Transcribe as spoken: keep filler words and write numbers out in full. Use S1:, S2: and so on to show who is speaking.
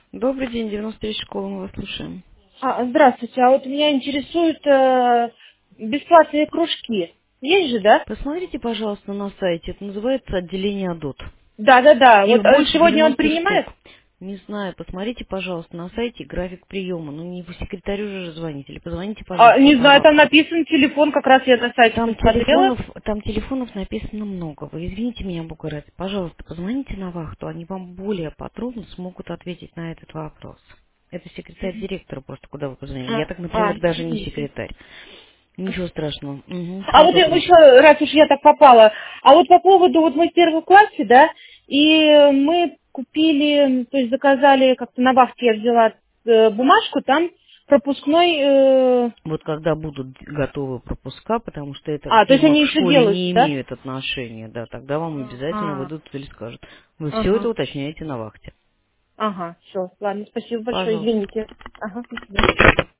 S1: Добрый день, девяносто три школа, мы вас слушаем.
S2: А, здравствуйте, а вот меня интересуют э, бесплатные кружки. Есть же, да?
S1: Посмотрите, пожалуйста, на сайте. Это называется отделение АДОТ.
S2: Да, да, да. Вот
S1: Их
S2: э,
S1: больше
S2: сегодня он
S1: девяносто
S2: принимает?
S1: штук. Не знаю, посмотрите, пожалуйста, на сайте график приема. Ну, не по секретарю же звоните. Или позвоните,
S2: А,
S1: пожалуйста,
S2: не
S1: на
S2: знаю, там
S1: вахту.
S2: написан телефон, как раз я на сайте
S1: Там
S2: посмотрела.
S1: телефонов, там телефонов написано много. Вы извините меня, Бога ради. Пожалуйста, позвоните на вахту. Они вам более подробно смогут ответить на этот вопрос. Это секретарь директора просто, куда вы позвонили. Я
S2: А,
S1: так,
S2: а,
S1: например, даже не
S2: извините.
S1: секретарь. Ничего страшного. Угу,
S2: А
S1: всего
S2: вот я-
S1: доброго.
S2: еще раз уж я так попала. А вот по поводу, вот мы в первом классе, да, и мы купили, то есть заказали, как-то на вахте я взяла э, бумажку, там пропускной... э,
S1: Вот когда будут готовы пропуска, потому что это к
S2: А, то есть
S1: тема
S2: они
S1: к
S2: еще
S1: школе
S2: делают,
S1: не
S2: да?
S1: имеют отношения, да, тогда вам обязательно
S2: А,
S1: выйдут или скажут. Вы все это
S2: ага.
S1: уточняете на вахте.
S2: Ага, все, ладно, спасибо большое,
S1: Пожалуйста.
S2: извините. Ага, до свидания.